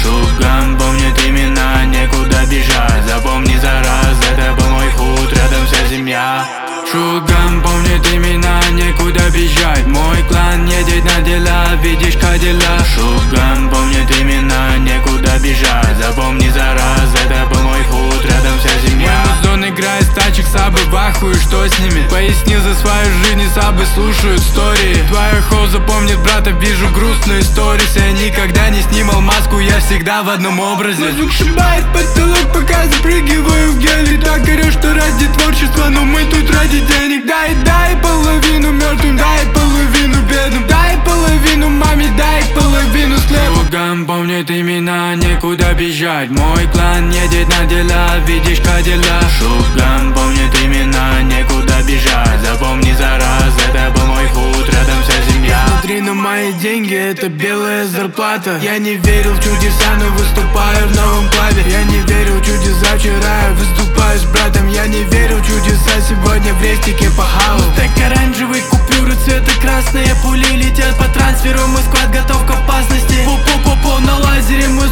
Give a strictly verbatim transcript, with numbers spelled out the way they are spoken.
Шуган, помнит имена, некуда бежать. Запомни за раз, это был мой худ, рядом вся семья. Шуган, помнит имена, некуда бежать. Мой клан едет на дела, видишь Кадилла. Шуган, помнит имена, некуда бежать. Запомни за раз, это был мой худ, рядом вся семья. Музон играет с тачек, сабы в ахуе, что с ними? Поясни за свою жизнь, сабы слушают истории. Твоя хоу запомнит брата, вижу грустные сторис. Я никогда не снимал маску, я всегда в одном образе. Звук шибает потолок, пока запрыгиваю в гелий. Так орешь, что ради творчества, но мы тут ради денег. Дай, дай половину мертвым, дай половину бедным. Дай половину маме, дай половину слепым. Шуган, помнит имена, некуда бежать. Мой клан едет на дела, видишь Кадилла. Шуган, помнит имена, некуда бежать. Запомни за раз, это был мой худ, рядом вся семья. Смотри на мои деньги, это белая зарплата. Я не верил в чудеса, но выступаю в новом клаве. Я не верил в чудеса вчера, я выступаю с братом. Я не верил в чудеса, сегодня в рестике пахал. Так оранжевые купюры, цвета красные. Пули летят по трансферу, мой склад готов к опасности. По-по-по-по на лазере мы